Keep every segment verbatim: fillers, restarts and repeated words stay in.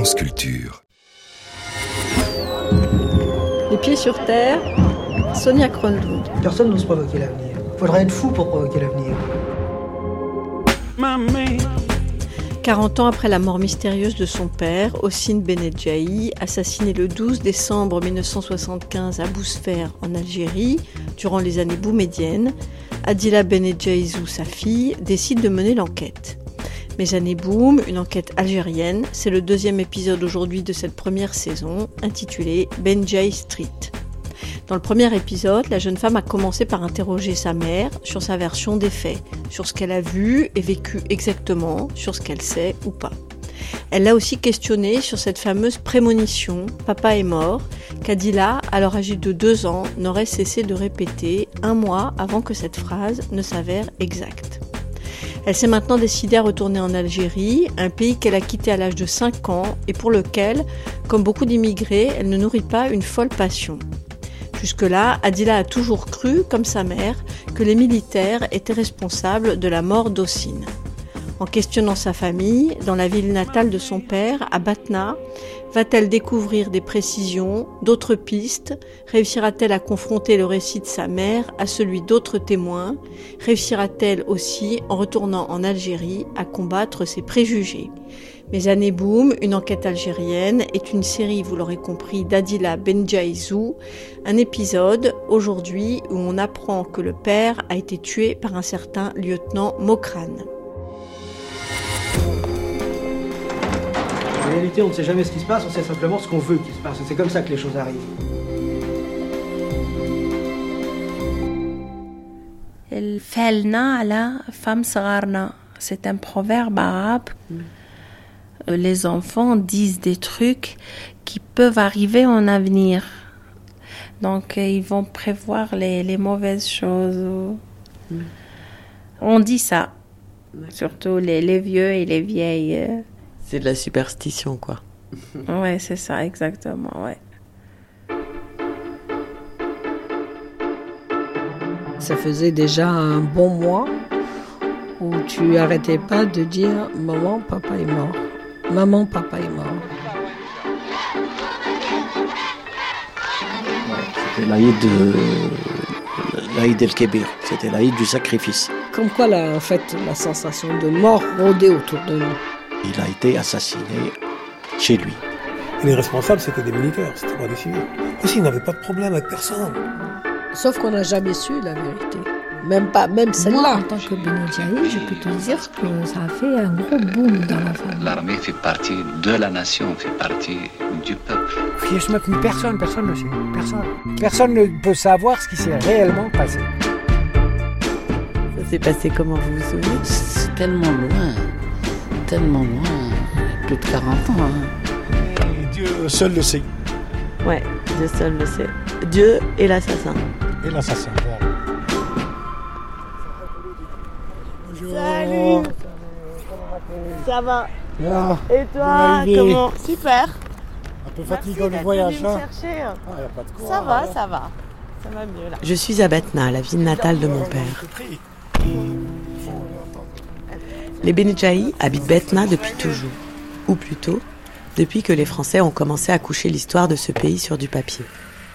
France Culture. Les pieds sur terre, Sonia Kronlund. Personne n'ose provoquer l'avenir. Faudrait être fou pour provoquer l'avenir. quarante ans après la mort mystérieuse de son père, Hossein Benedjaï, assassiné le douze décembre mille neuf cent soixante-quinze à Bousfer en Algérie, durant les années boumédiennes, Adila Benedjaïzou, sa fille, décide de mener l'enquête. Mezane Boum, une enquête algérienne, c'est le deuxième épisode aujourd'hui de cette première saison, intitulé Benjaï Street. Dans le premier épisode, la jeune femme a commencé par interroger sa mère sur sa version des faits, sur ce qu'elle a vu et vécu exactement, sur ce qu'elle sait ou pas. Elle l'a aussi questionnée sur cette fameuse prémonition « Papa est mort » qu'Adila, alors âgée de deux ans, n'aurait cessé de répéter un mois avant que cette phrase ne s'avère exacte. Elle s'est maintenant décidée à retourner en Algérie, un pays qu'elle a quitté à l'âge de cinq ans et pour lequel, comme beaucoup d'immigrés, elle ne nourrit pas une folle passion. Jusque-là, Adila a toujours cru, comme sa mère, que les militaires étaient responsables de la mort d'Hossein. En questionnant sa famille, dans la ville natale de son père, à Batna, va-t-elle découvrir des précisions, d'autres pistes? Réussira-t-elle à confronter le récit de sa mère à celui d'autres témoins? Réussira-t-elle aussi, en retournant en Algérie, à combattre ses préjugés? Mezane Boum, une enquête algérienne, est une série, vous l'aurez compris, d'Adila Benjaïzou, un épisode, aujourd'hui, où on apprend que le père a été tué par un certain lieutenant Mokran. En réalité, on ne sait jamais ce qui se passe, on sait simplement ce qu'on veut qu'il se passe. C'est comme ça que les choses arrivent. الفعلنا على فم صغارنا. C'est un proverbe arabe. Les enfants disent des trucs qui peuvent arriver en avenir. Donc, ils vont prévoir les, les mauvaises choses. On dit ça. Surtout les, les vieux et les vieilles. C'est de la superstition, quoi. Ouais, c'est ça, exactement, ouais. Ça faisait déjà un bon mois où tu arrêtais pas de dire « Maman, papa est mort. Maman, papa est mort. » C'était l'Aïd de... l'Aïd el-Kébir, c'était l'Aïd du sacrifice. Comme quoi, là, en fait, la sensation de mort rôdait autour de nous. Il a été assassiné chez lui. Et les responsables, c'était des militaires, c'était pas des civils. Aussi, il n'avait pas de problème avec personne. Sauf qu'on n'a jamais su la vérité. Même pas, même celle-là. Moi, en tant que Benedjaï, je peux te dire que ça a fait un gros boom dans la famille. L'armée fait partie de la nation, fait partie du peuple. Personne, personne ne sait. Personne. Personne ne peut savoir ce qui s'est réellement passé. Ça s'est passé comment, vous vous souvenez? C'est tellement loin. Tellement loin, plus de quarante ans. Hein. Et Dieu seul le sait. Ouais, Dieu seul le sait. Dieu et l'assassin. Et l'assassin, voilà. Bonjour. Salut. Ça va? Ah, et toi, comment? Super. Un peu fatigué le voyage, là. Ah, y a pas de quoi, ça va, alors. ça va. Ça va mieux, là. Je suis à Batna, la ville natale de mon père. Les Benedjaï habitent Batna depuis toujours, ou plutôt, depuis que les Français ont commencé à coucher l'histoire de ce pays sur du papier.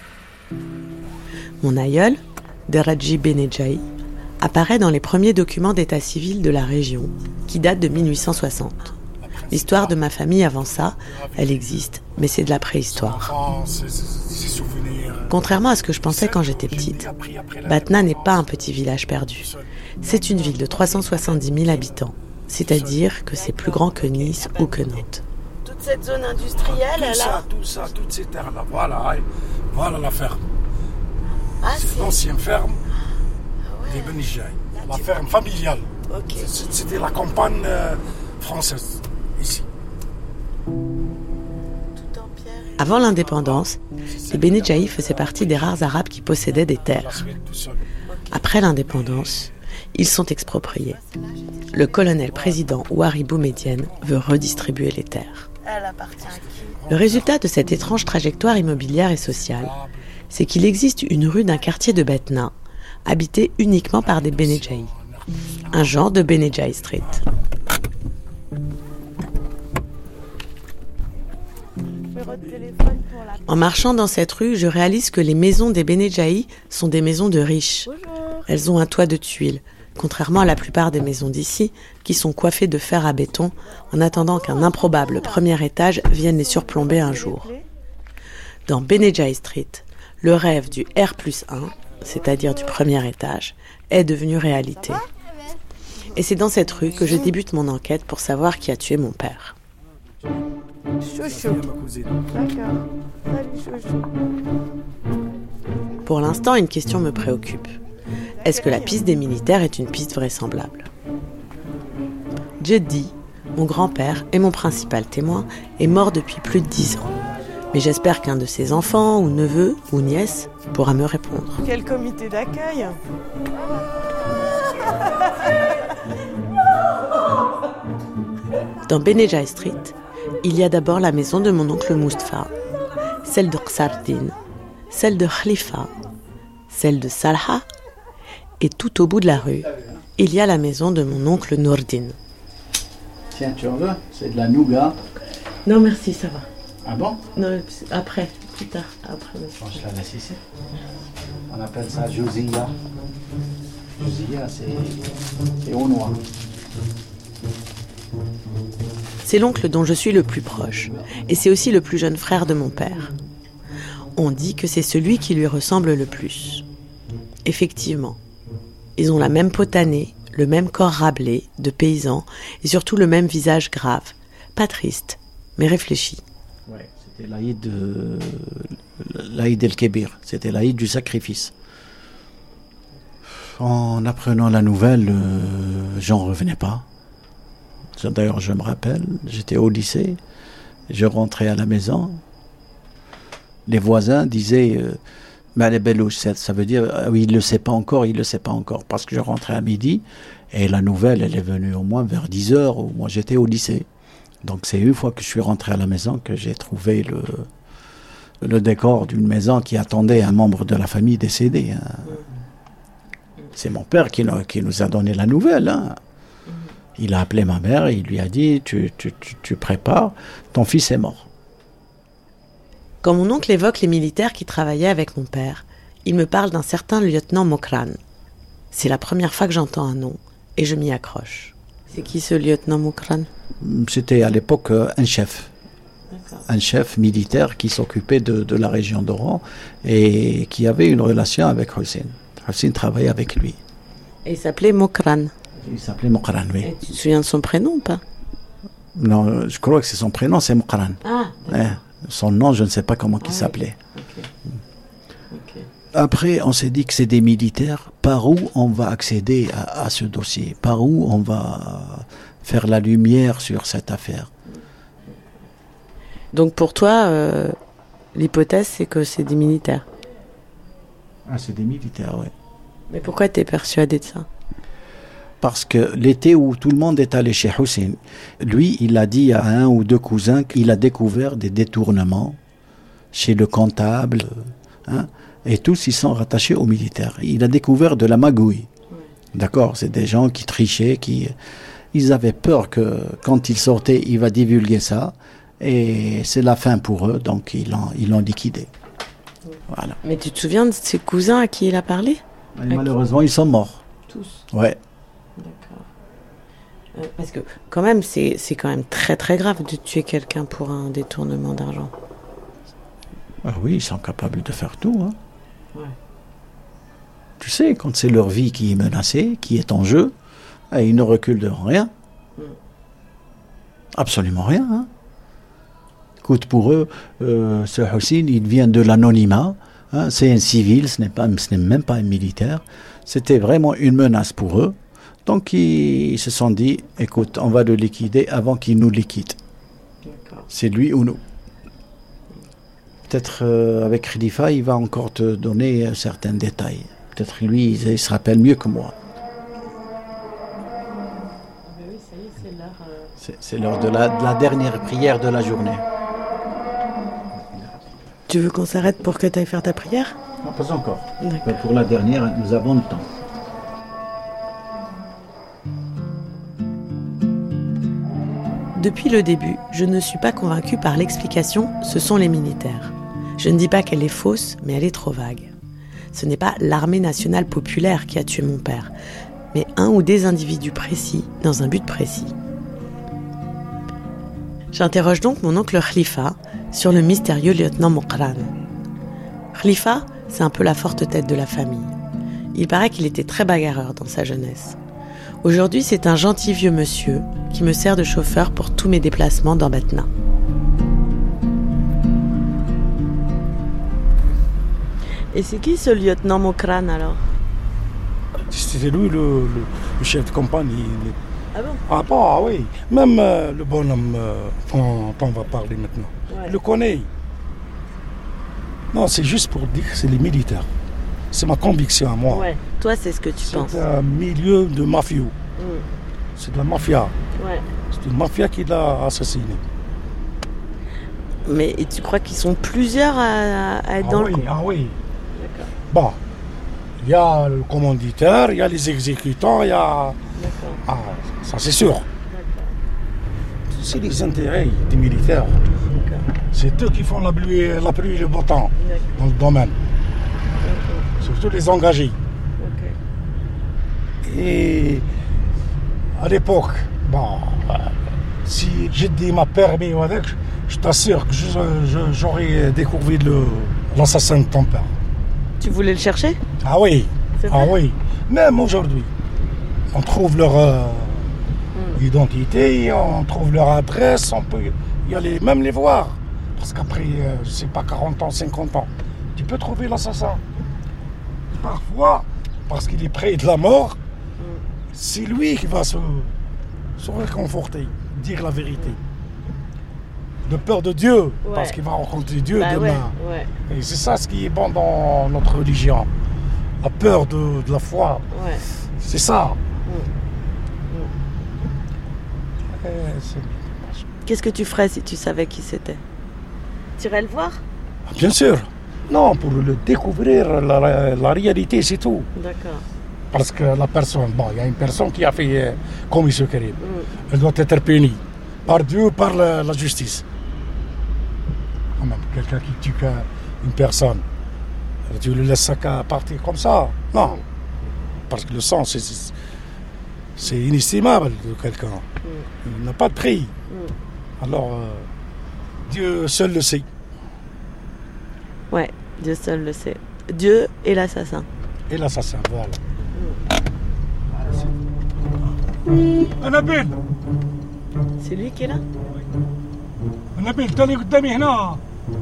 Mon aïeul, Deradji Benedjaï, apparaît dans les premiers documents d'état civil de la région, qui datent de mille huit cent soixante. L'histoire de ma famille avant ça, elle existe, mais c'est de la préhistoire. Contrairement à ce que je pensais quand j'étais petite, Batna n'est pas un petit village perdu. C'est une ville de trois cent soixante-dix mille habitants. C'est-à-dire que c'est plus grand que Nice ou que Nantes. Toute cette zone industrielle, tout ça, tout ça, toutes ces terres-là, voilà, voilà la ferme. Ah, c'est, c'est l'ancienne ferme ah, ouais. des Benedjaï, la ferme familiale. Okay. C'était la campagne euh, française, ici. Avant l'indépendance, les Benedjaï faisaient partie des rares Arabes qui possédaient des terres. Après l'indépendance, ils sont expropriés. Le colonel-président Ouari Boumedienne veut redistribuer les terres. Le résultat de cette étrange trajectoire immobilière et sociale, c'est qu'il existe une rue d'un quartier de Batna, habitée uniquement par des Benedjaï. Un genre de Benedjaï Street. En marchant dans cette rue, je réalise que les maisons des Benedjaï sont des maisons de riches. Elles ont un toit de tuiles, contrairement à la plupart des maisons d'ici, qui sont coiffées de fer à béton, en attendant qu'un improbable premier étage vienne les surplomber un jour. Dans Benedjaï Street, le rêve du R plus un, c'est-à-dire du premier étage, est devenu réalité. Et c'est dans cette rue que je débute mon enquête pour savoir qui a tué mon père. Chouchou. D'accord. Salut, chouchou. Pour l'instant, une question me préoccupe. Est-ce que la piste des militaires est une piste vraisemblable ? Jeddi, mon grand-père et mon principal témoin, est mort depuis plus de dix ans. Mais j'espère qu'un de ses enfants, ou neveux, ou nièces, pourra me répondre. Quel comité d'accueil ? Dans Benedjaï Street, il y a d'abord la maison de mon oncle Moustapha, celle de Qsardine, celle de Khalifa, celle de Salha, et tout au bout de la rue, il y a la maison de mon oncle Nourdine. Tiens, tu en veux ? C'est de la nougat. Non, merci, ça va. Ah bon ? Non, après, plus tard, après. Bon, je la laisse ici. On appelle ça Josiya. Josiya, c'est, c'est au noir. C'est l'oncle dont je suis le plus proche, et c'est aussi le plus jeune frère de mon père. On dit que c'est celui qui lui ressemble le plus. Effectivement, ils ont la même peau tannée, le même corps râblé, de paysan, et surtout le même visage grave, pas triste, mais réfléchi. Ouais, c'était l'Aïd de l'Aïd el-Kébir, c'était l'Aïd du sacrifice. En apprenant la nouvelle, euh, j'en revenais pas. D'ailleurs, je me rappelle, j'étais au lycée, je rentrais à la maison, les voisins disaient euh, « Mais elle est belle, ça veut dire ah, « Oui, il ne le sait pas encore, il ne le sait pas encore », parce que je rentrais à midi, et la nouvelle, elle est venue au moins vers dix heures, où moi j'étais au lycée. Donc c'est une fois que je suis rentré à la maison que j'ai trouvé le, le décor d'une maison qui attendait un membre de la famille décédé. Hein. C'est mon père qui, qui nous a donné la nouvelle, hein. Il a appelé ma mère et il lui a dit tu, tu, tu, tu prépares, ton fils est mort. Quand mon oncle évoque les militaires qui travaillaient avec mon père, il me parle d'un certain lieutenant Mokran. C'est la première fois que j'entends un nom et je m'y accroche. C'est qui ce lieutenant Mokran ? C'était à l'époque un chef. D'accord. Un chef militaire qui s'occupait de, de la région d'Oran et qui avait une relation avec Hussein. Hussein travaillait avec lui. Et il s'appelait Mokran. Il s'appelait Mokran, oui. Et tu te souviens de son prénom ou pas ? Non, je crois que c'est son prénom, c'est Mokran. Ah, ouais. Son nom, je ne sais pas comment ah, il s'appelait. Okay. Okay. Après, on s'est dit que c'est des militaires. Par où on va accéder à, à ce dossier ? Par où on va faire la lumière sur cette affaire ? Donc pour toi, euh, l'hypothèse, c'est que c'est des militaires ? Ah, c'est des militaires, oui. Mais pourquoi tu es persuadé de ça ? Parce que l'été où tout le monde est allé chez Hussein, lui, il a dit à un ou deux cousins qu'il a découvert des détournements chez le comptable, hein, et tous ils sont rattachés aux militaires. Il a découvert de la magouille. Oui. D'accord, c'est des gens qui trichaient, qui, ils avaient peur que quand il sortait, il va divulguer ça, et c'est la fin pour eux, donc ils l'ont, ils l'ont liquidé. Oui. Voilà. Mais tu te souviens de ces cousins à qui il a parlé ? Et malheureusement, ils sont morts. Tous ? Ouais. D'accord. Euh, parce que quand même, c'est, c'est quand même très très grave de tuer quelqu'un pour un détournement d'argent. Ah oui, ils sont capables de faire tout. Hein. Ouais. Tu sais, quand c'est leur vie qui est menacée, qui est en jeu, ils ne reculent devant rien. Mm. Absolument rien. Hein. Écoute, pour eux, euh, ce Hussein, il vient de l'anonymat. Hein, c'est un civil, ce n'est, pas, ce n'est même pas un militaire. C'était vraiment une menace pour eux. Donc, ils, ils se sont dit, écoute, on va le liquider avant qu'il nous liquide. D'accord. C'est lui ou nous. Peut-être euh, avec Khalifa, il va encore te donner euh, certains détails. Peut-être lui, il, il se rappelle mieux que moi. Mais oui, ça y est, c'est l'heure... Euh... C'est, c'est l'heure de la, de la dernière prière de la journée. Tu veux qu'on s'arrête pour que tu ailles faire ta prière ? Non, pas encore. Mais pour la dernière, nous avons le temps. Depuis le début, je ne suis pas convaincue par l'explication « ce sont les militaires ». Je ne dis pas qu'elle est fausse, mais elle est trop vague. Ce n'est pas l'armée nationale populaire qui a tué mon père, mais un ou des individus précis, dans un but précis. J'interroge donc mon oncle Khalifa sur le mystérieux lieutenant Mokran. Khalifa, c'est un peu la forte tête de la famille. Il paraît qu'il était très bagarreur dans sa jeunesse. Aujourd'hui, c'est un gentil vieux monsieur qui me sert de chauffeur pour tous mes déplacements dans Batna. Et c'est qui ce lieutenant Mokran alors ? C'était lui le, le, le chef de compagnie. Ah bon ? Ah bah oui, même euh, le bonhomme euh, dont on va parler maintenant, ouais. Il le connaît. Non, c'est juste pour dire que c'est les militaires. C'est ma conviction à moi. Ouais. Toi, c'est ce que tu c'est penses. C'est un milieu de mafieux. Mm. C'est de la mafia. Ouais. C'est une mafia qui l'a assassiné. Mais et tu crois qu'ils sont plusieurs à, à être ah dans oui, le coup ? Ah oui. D'accord. Bon, il y a le commanditaire, il y a les exécutants, il y a... D'accord. Ah, ça c'est sûr. D'accord. C'est les intérêts des militaires. D'accord. C'est eux qui font la pluie, la pluie et le beau temps dans le domaine. Okay. Surtout les engagés. Okay. Et à l'époque, bon, si j'ai dit ma permis avec, je t'assure que je, je, j'aurais découvert le, l'assassin de ton père. Tu voulais le chercher ? Ah oui, ah oui. Même aujourd'hui, on trouve leur euh, mm. identité, on trouve leur adresse, on peut y aller, même les voir. Parce qu'après, euh, je sais pas, quarante ans, cinquante ans, tu peux trouver l'assassin. Parfois, parce qu'il est près de la mort, mm. c'est lui qui va se, se réconforter, dire la vérité. De peur de Dieu, ouais. Parce qu'il va rencontrer Dieu bah demain. Ouais, ouais. Et c'est ça ce qui est bon dans notre religion. La peur de, de la foi. Ouais. C'est ça. Mm. Mm. C'est... Qu'est-ce que tu ferais si tu savais qui c'était ? Tu irais le voir ? Bien sûr. Non, pour le découvrir, la, la, la réalité, c'est tout. D'accord. Parce que la personne, bon, il y a une personne qui a fait euh, comme ce Karim. Mm. Elle doit être punie par Dieu, par la, la justice. Quand même, quelqu'un qui tue une personne, tu le laisses partir comme ça. Non. Parce que le sang, c'est, c'est, c'est inestimable de quelqu'un. Mm. Il n'a pas de prix. Mm. Alors, euh, Dieu seul le sait. Ouais, Dieu seul le sait. Dieu et l'assassin. Et l'assassin, voilà. Mm. Anabil. C'est lui qui est là ? Anabil, t'as قدامي هنا.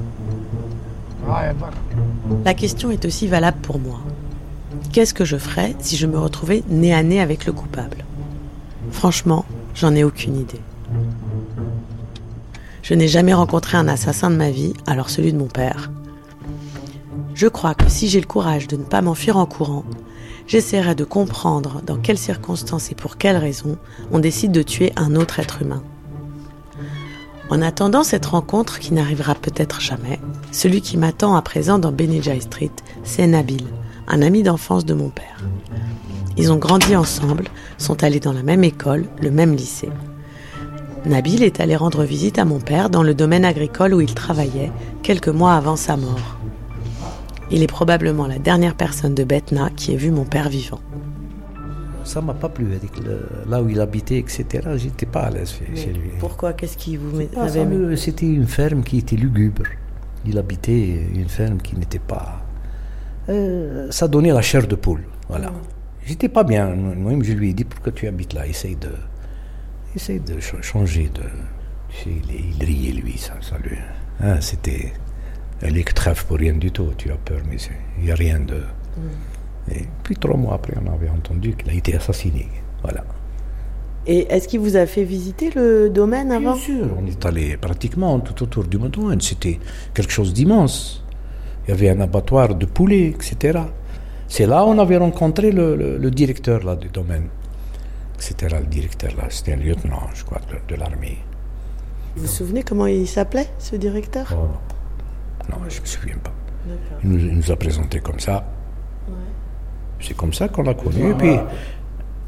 La question est aussi valable pour moi. Qu'est-ce que je ferais si je me retrouvais nez à nez avec le coupable ? Franchement, j'en ai aucune idée. Je n'ai jamais rencontré un assassin de ma vie, alors celui de mon père. Je crois que si j'ai le courage de ne pas m'enfuir en courant, j'essaierai de comprendre dans quelles circonstances et pour quelles raisons on décide de tuer un autre être humain. En attendant cette rencontre qui n'arrivera peut-être jamais, celui qui m'attend à présent dans Benejai Street, c'est Nabil, un ami d'enfance de mon père. Ils ont grandi ensemble, sont allés dans la même école, le même lycée. Nabil est allé rendre visite à mon père dans le domaine agricole où il travaillait, quelques mois avant sa mort. Il est probablement la dernière personne de Batna qui ait vu mon père vivant. Ça ne m'a pas plu, avec le, là où il habitait, et cetera. J'étais pas à l'aise chez, chez lui. Pourquoi ? Qu'est-ce qui vous met... pas, ça, me, C'était une ferme qui était lugubre. Il habitait une ferme qui n'était pas... Euh, ça donnait la chair de poule, voilà. Mmh. J'étais pas bien. Moi-même, je lui ai dit, pourquoi tu habites là ? Essaye de, essaye de changer de... Tu sais, il, il riait, lui, ça, ça lui... Hein, c'était... Elle est trêve pour rien du tout, tu as peur, mais il n'y a rien de... Mm. Et puis trois mois après, on avait entendu qu'il a été assassiné, voilà. Et est-ce qu'il vous a fait visiter le domaine avant ? Bien sûr, on est allé pratiquement tout autour du domaine, c'était quelque chose d'immense. Il y avait un abattoir de poulets, et cetera. C'est là où on avait rencontré le, le, le directeur là, du domaine, et cetera. Le directeur là, c'était un lieutenant, je crois, de, de l'armée. Vous vous souvenez comment il s'appelait, ce directeur ? Oh. Non, je ne me souviens pas. Il nous, il nous a présenté comme ça. Ouais. C'est comme ça qu'on l'a connu. Et puis... Hein ?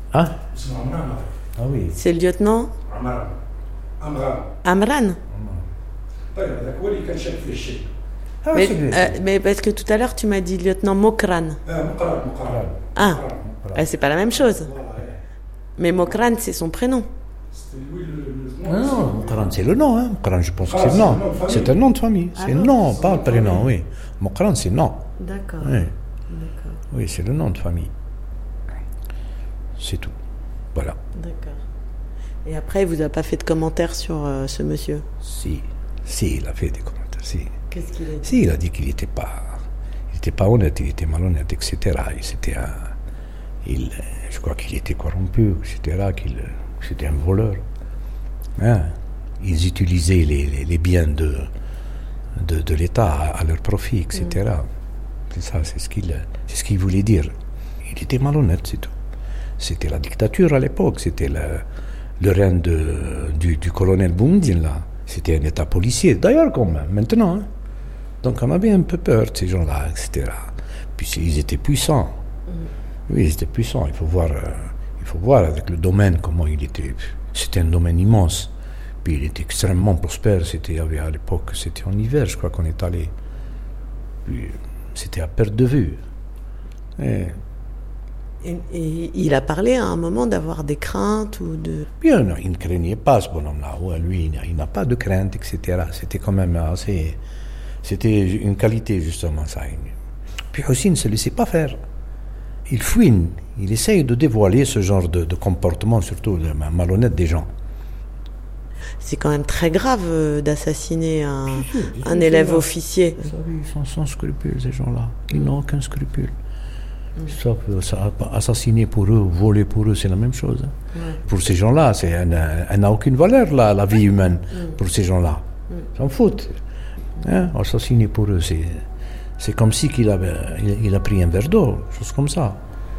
Ah oui. C'est le lieutenant ? Amran. Amran. Mais, euh, mais parce que tout à l'heure, tu m'as dit lieutenant Mokran. Ah, ah c'est pas la même chose. Mais Mokran, c'est son prénom. Non, non, Mokran, c'est le nom. Hein. Mokran, je pense que c'est le nom. C'est un nom de famille. C'est le nom, pas le prénom, oui. Mokran, c'est le nom. D'accord. Oui. D'accord. Oui, c'est le nom de famille. C'est tout. Voilà. D'accord. Et après, il vous a pas fait de commentaires sur euh, ce monsieur? Si. Si, il a fait des commentaires, si. Qu'est-ce qu'il a dit? Si, il a dit qu'il n'était pas, il était pas honnête, il était malhonnête, et cetera. Il, c'était un, il, je crois qu'il était corrompu, et cetera, qu'il c'était un voleur. Hein? Ils utilisaient les, les, les biens de, de, de l'État à, à leur profit, et cetera. Mm. C'est ça, c'est ce qu'il, c'est ce qu'il voulait dire. Il était malhonnête, c'est tout. C'était la dictature à l'époque, c'était le, le règne de, du, du colonel Boumediene, là. C'était un état policier, d'ailleurs quand même, maintenant. Hein. Donc on avait un peu peur de ces gens-là, et cetera. Puis ils étaient puissants. Mm. Oui, ils étaient puissants. Il faut voir, euh, il faut voir avec le domaine comment il était. C'était un domaine immense. Puis il était extrêmement prospère. C'était à l'époque, c'était en hiver, je crois qu'on est allé. Puis c'était à perte de vue. Et, Et, et il a parlé à un moment d'avoir des craintes ou de... Bien, non, il ne craignait pas ce bonhomme-là. Ouais, lui, il n'a pas de crainte, et cetera. C'était quand même assez... C'était une qualité, justement, ça. Puis aussi, il ne se laissait pas faire. Il fouine. Il essaye de dévoiler ce genre de, de comportement, surtout de malhonnête des gens. C'est quand même très grave euh, d'assassiner un, un élève officier. Vous savez, ils sont sans scrupules, ces gens-là. Ils n'ont aucun scrupule. Ça, ça, assassiner pour eux, voler pour eux, c'est la même chose. Hein. Ouais. Pour ces gens-là, c'est, elle n'a aucune valeur, la, la vie humaine, mm. pour ces gens-là. Mm. Ils s'en foutent. Hein? Assassiner pour eux, c'est, c'est comme si qu'il avait, il, il a pris un verre d'eau, chose comme ça.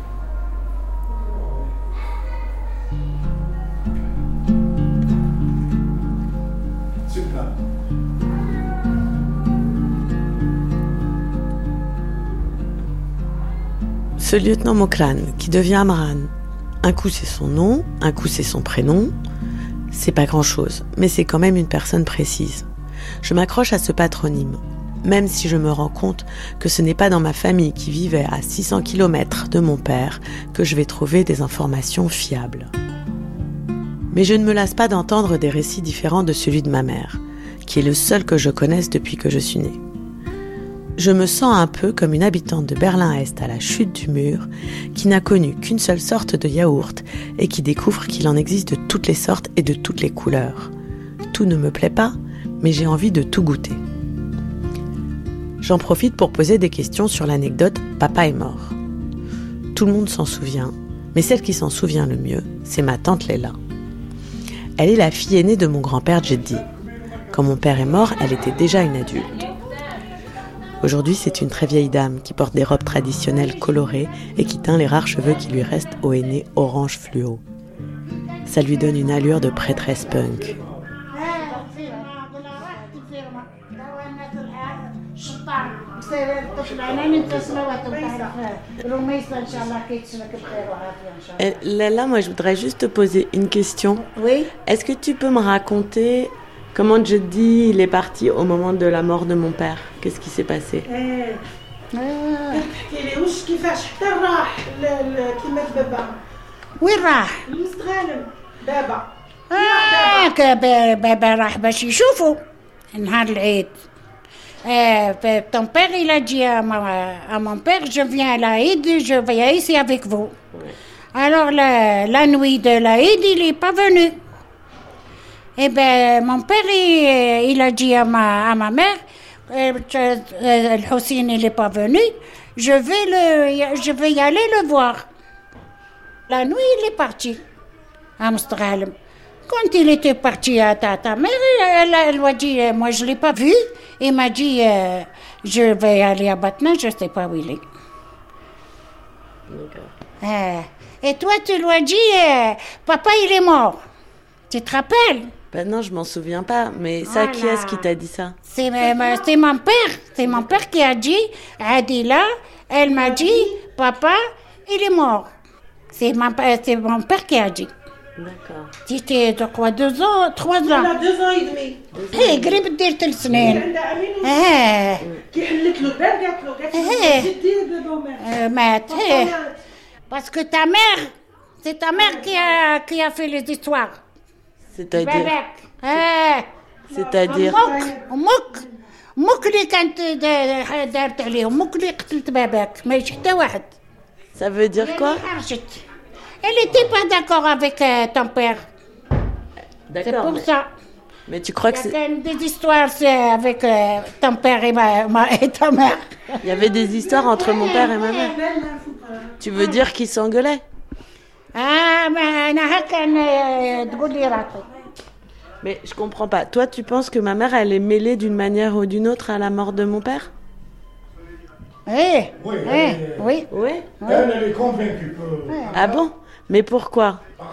Ce lieutenant Mokran, qui devient Amran, un coup c'est son nom, un coup c'est son prénom, c'est pas grand-chose, mais c'est quand même une personne précise. Je m'accroche à ce patronyme, même si je me rends compte que ce n'est pas dans ma famille qui vivait à six cents kilomètres de mon père que je vais trouver des informations fiables. Mais je ne me lasse pas d'entendre des récits différents de celui de ma mère, qui est le seul que je connaisse depuis que je suis née. Je me sens un peu comme une habitante de Berlin-Est à la chute du mur, qui n'a connu qu'une seule sorte de yaourt et qui découvre qu'il en existe de toutes les sortes et de toutes les couleurs. Tout ne me plaît pas, mais j'ai envie de tout goûter. J'en profite pour poser des questions sur l'anecdote « Papa est mort ». Tout le monde s'en souvient, mais celle qui s'en souvient le mieux, c'est ma tante Léla. Elle est la fille aînée de mon grand-père Jeddi. Quand mon père est mort, elle était déjà une adulte. Aujourd'hui, c'est une très vieille dame qui porte des robes traditionnelles colorées et qui teint les rares cheveux qui lui restent au henné orange fluo. Ça lui donne une allure de prêtresse punk. Et Léla, moi je voudrais juste te poser une question. Oui. Est-ce que tu peux me raconter comment Jeddi il est parti au moment de la mort de mon père? Qu'est-ce qui s'est passé? وين راح؟ المستغانم بابا. اه بابا راح باش يشوفوا نهار العيد. Euh, ton père, il a dit à, ma, à mon père, je viens à l'Aïd, je vais ici avec vous. Oui. Alors, la, la nuit de l'Aïd, il n'est pas venu. Eh bien, mon père, il, il a dit à ma, à ma mère, le Hussein, il n'est pas venu, je vais, le, je vais y aller le voir. La nuit, il est parti à Mustghalem. Quand il était parti à ta, ta mère, elle, elle lui a dit, moi je ne l'ai pas vu. Il m'a dit, euh, je vais aller à Batna, je ne sais pas où il est. Euh, et toi, tu lui as dit, euh, papa, il est mort. Tu te rappelles? Ben non, je m'en souviens pas. Mais ça, voilà. Qui est-ce qui t'a dit ça? C'est, euh, c'est mon père. C'est mon père qui a dit, Adila, elle m'a dit, papa, il est mort. C'est mon, c'est mon père qui a dit. D'accord. J'étais de quoi, deux ans, trois ans. لا deux ans et demi. ايه قريب دير ثلاث سنين. عندها امين اه كي حلت له الباب قالت له قالت له جدي بابا ومات. مات ايه parce que ta mère c'est ta mère qui a qui a fait les histoires. C'est-à-dire اه C'est-à-dire امك امك امك اللي كانت دارت عليهم امك اللي قتلت باباك ماشي حتى واحد. Ça veut dire quoi? Elle n'était pas d'accord avec euh, ton père. D'accord. C'est pour mais... ça. Mais tu crois que c'est... Il y a c'est... quand même des histoires avec euh, ton père et, ma, ma, et ta mère. Il y avait des histoires entre mon père et ma mère. Tu veux dire qu'ils s'engueulaient? Ah, mais أنا هكا تقول لي راطي. Mais je comprends pas. Toi, tu penses que ma mère, elle est mêlée d'une manière ou d'une autre à la mort de mon père? Oui. Oui. Oui. Oui. Oui. Elle, elle est convaincue que... Ah bon? Mais pourquoi?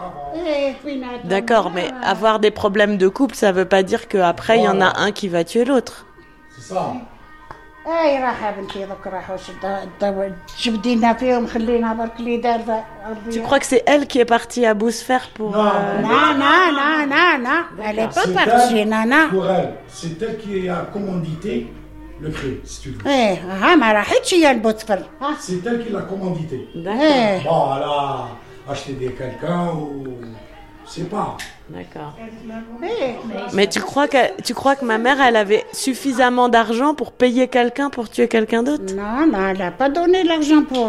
D'accord, mais avoir des problèmes de couple, ça veut pas dire qu'après, il y en a un qui va tuer l'autre. C'est ça. اي راح بنتي ذوك راحوا شبدينا فيهم خلينا برك اللي دار. Tu crois que c'est elle qui est partie à Bousfer pour... Non, euh... non, non, non, non, non, elle n'est pas partie, non, non. Pour elle, c'est elle qui a commandité le crime, si tu veux. ايه ها ما راحتش هي لبوسفر. C'est elle qui l'a commandité. D'accord. Bon, elle a acheté des quelqu'un ou... Je sais pas. D'accord. Mais tu crois que tu crois que ma mère, elle avait suffisamment d'argent pour payer quelqu'un pour tuer quelqu'un d'autre? Non, non, elle n'a pas donné l'argent pour.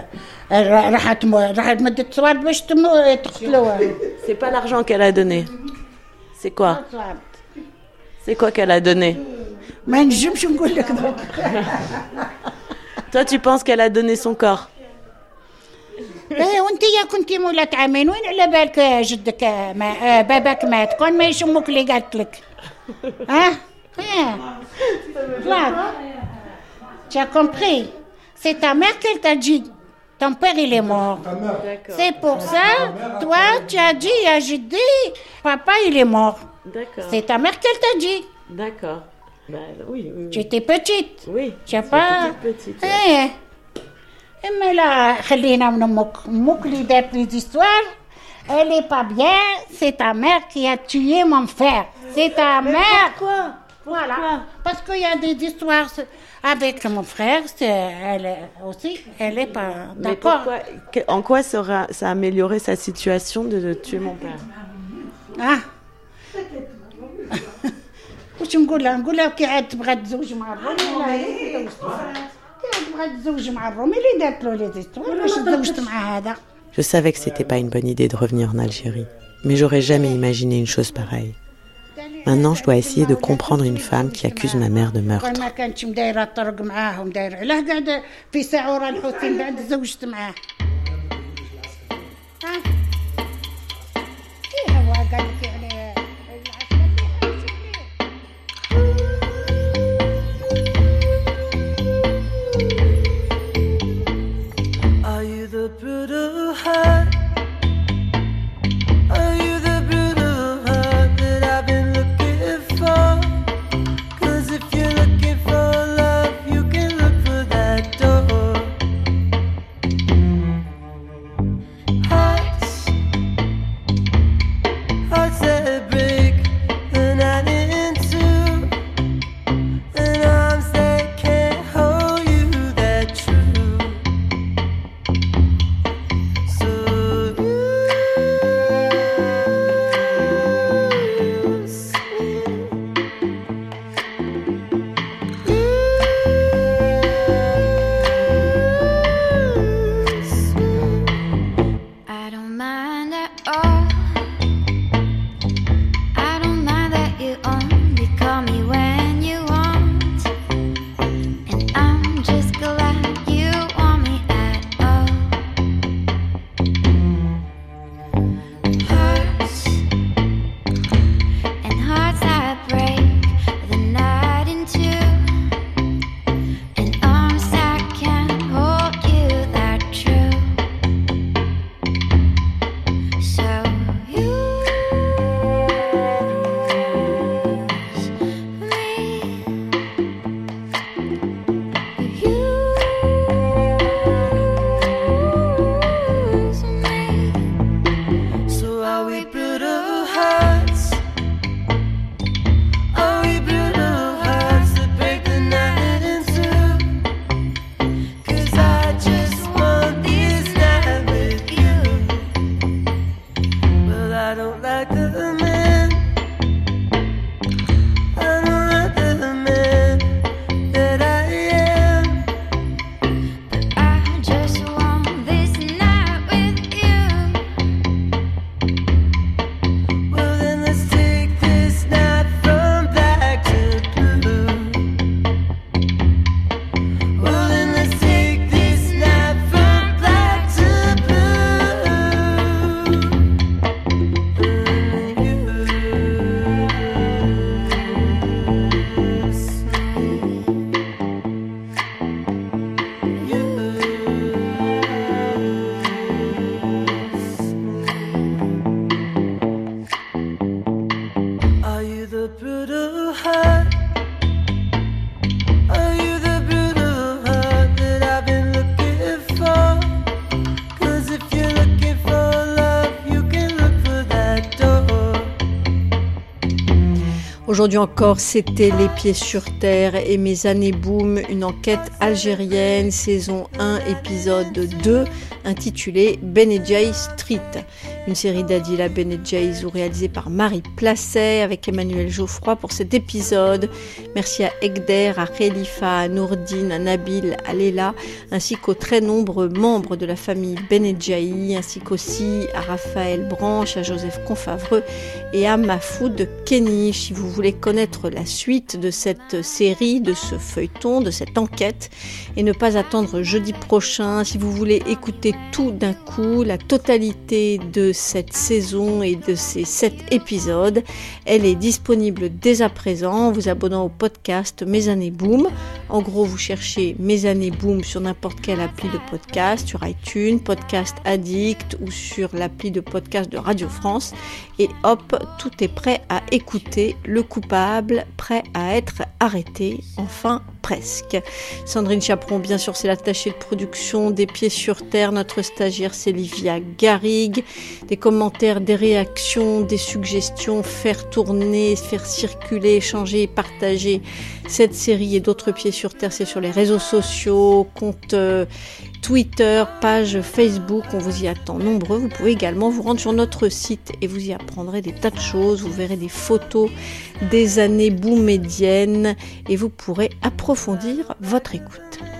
راحت راحت مدت صوارد باش تقتلوها. C'est pas l'argent qu'elle a donné. C'est quoi? C'est quoi qu'elle a donné? ما نجمش نقول لك دوك. Toi, tu penses qu'elle a donné son corps? ايه وانت يا كنتي مولة عامين وين على بالك جدك ما باباك مات كون ما يشمك اللي قالت لك ها ايه طلعت. Tu as compris? C'est ta mère qu'elle t'a dit. Ton père il est mort. C'est pour ça toi tu as dit à Jidi papa il est mort. D'accord. C'est ta mère qu'elle t'a dit. D'accord. Bah oui. oui. Tu étais petite. Oui. Tu as pas. Petite. ايه اما لا خلينا من امك امك اللي دارت لي ديستوار. Elle est pas bien, c'est ta mère qui a tué mon frère. C'est ta Mais mère. Pourquoi? Voilà. Parce qu'il y a des histoires avec mon frère, c'est, elle aussi, elle est pas d'accord. Mais pourquoi, en quoi ça, aura, ça a amélioré sa situation de, de tuer mon père? Ah. واش نقول لها؟ نقول لها كي عاد تبغى تزوج مع الرومي ولا هي كي عاد تبغى تزوج مع الرومي اللي دارت له لي ديستوار باش تزوجت مع هذا. Je savais que c'était pas une bonne idée de revenir en Algérie, mais j'aurais jamais imaginé une chose pareille. Maintenant, je dois essayer de comprendre une femme qui accuse ma mère de meurtre. ما كانتش مدايره الطرق معاهم داير علاه قاعد في ساعه ورا الحوثيين بعد تزوجت معاه. ها ايه هو قال لك يعني Are you the brutal heart? Are you the brutal heart that I've been looking for? 'Cause if you're looking for love, you can look for that door. Hearts, hearts that break the night in two, and arms that can't hold you that true. So I don't mind at all. I don't mind that you only call me when you want, and I'm just glad you want me at all. Hearts and hearts that break the night in two, and arms that can't hold you that true. So use me Aujourd'hui encore, c'était Les Pieds sur Terre et Mes années boom, une enquête algérienne, saison un, épisode deux, intitulée Benedjaï Street. Une série d'Adila Benedjaïzou réalisée par Marie Placet avec Emmanuel Geoffroy pour cet épisode. Merci à Egder, à Khalifa, à Nourdine, à Nabil, à Léla, ainsi qu'aux très nombreux membres de la famille Benedjaï, ainsi qu'aussi à Raphaël Branche, à Joseph Confavreux et à Mafoud Kenny. Si vous voulez connaître la suite de cette série, de ce feuilleton, de cette enquête, et ne pas attendre jeudi prochain, si vous voulez écouter tout d'un coup, la totalité de cette saison et de ces sept épisodes, elle est disponible dès à présent en vous abonnant au podcast Mes années boom. En gros, vous cherchez Mes années boom sur n'importe quelle appli de podcast, sur iTunes, Podcast Addict ou sur l'appli de podcast de Radio France, et hop, tout est prêt à écouter. Le coupable prêt à être arrêté, enfin presque. Sandrine Chaperon, bien sûr, c'est l'attachée de production des Pieds sur Terre. Notre stagiaire, c'est Livia Garrigue. Des commentaires, des réactions, des suggestions, faire tourner, faire circuler, échanger et partager cette série et d'autres Pieds sur Terre, c'est sur les réseaux sociaux, compte euh, Twitter, page Facebook, on vous y attend nombreux. Vous pouvez également vous rendre sur notre site et vous y apprendrez des tas de choses. Vous verrez des photos des années boomédiennes et vous pourrez approfondir votre écoute.